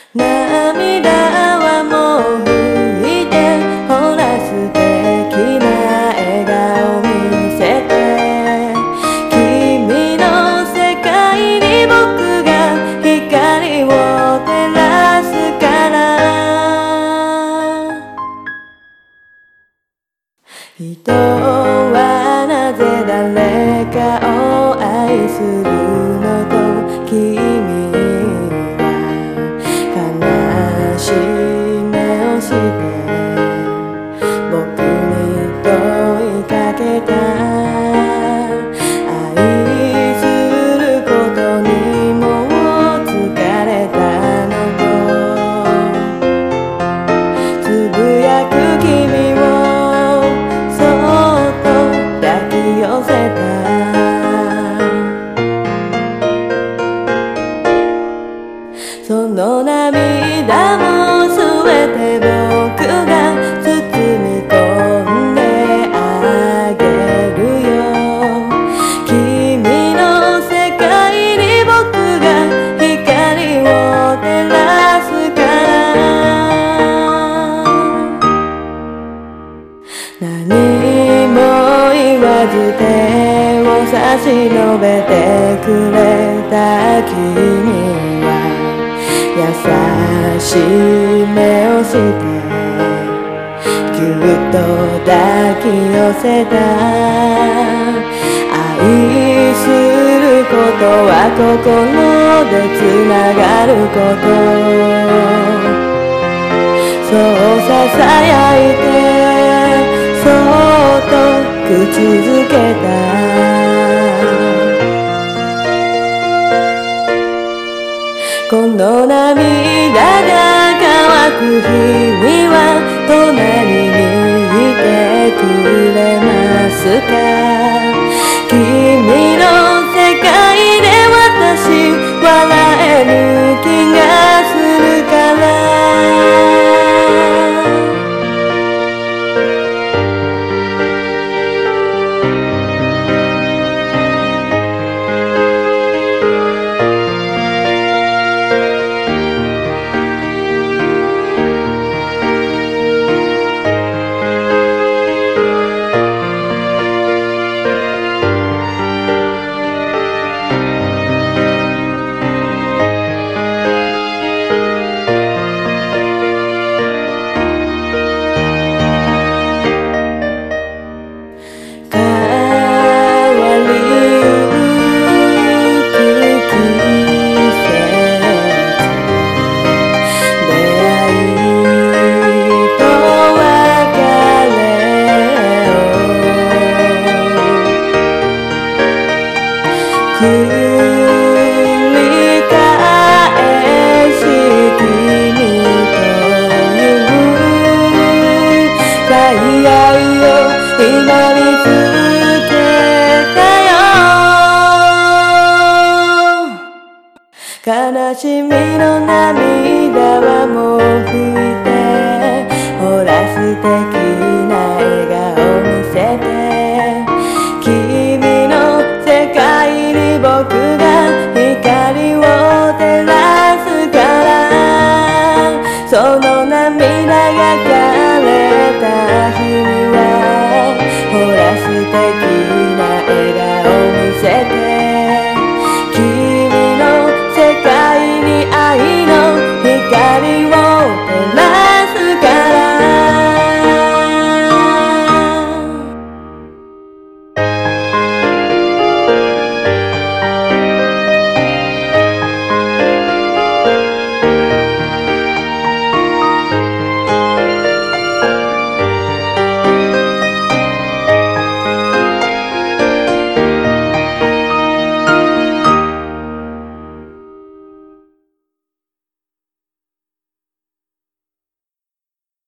涙はもう拭いて、ほら素敵な笑顔見せて、君の世界に僕が光を照らすから。人はなぜ誰かを愛するのと、君悲しい目をして僕に問いかけた。愛することにもう疲れたのとつぶやく君をそっと抱き寄せた。その涙もすべて僕が包み込んであげるよ。君の世界に僕が光を照らすから。何も言わず手を差し伸べてくれた君は優しい目をしてぎゅっと抱き寄せた。愛することは心でつながること、そうささやいてそっと口づけた。この涙が乾く日には隣にいてくれますか。君の世界で私笑える気がするから。繰り返し君という最愛を今見つけたよ。悲しみの涙はもう拭いて、ほら素敵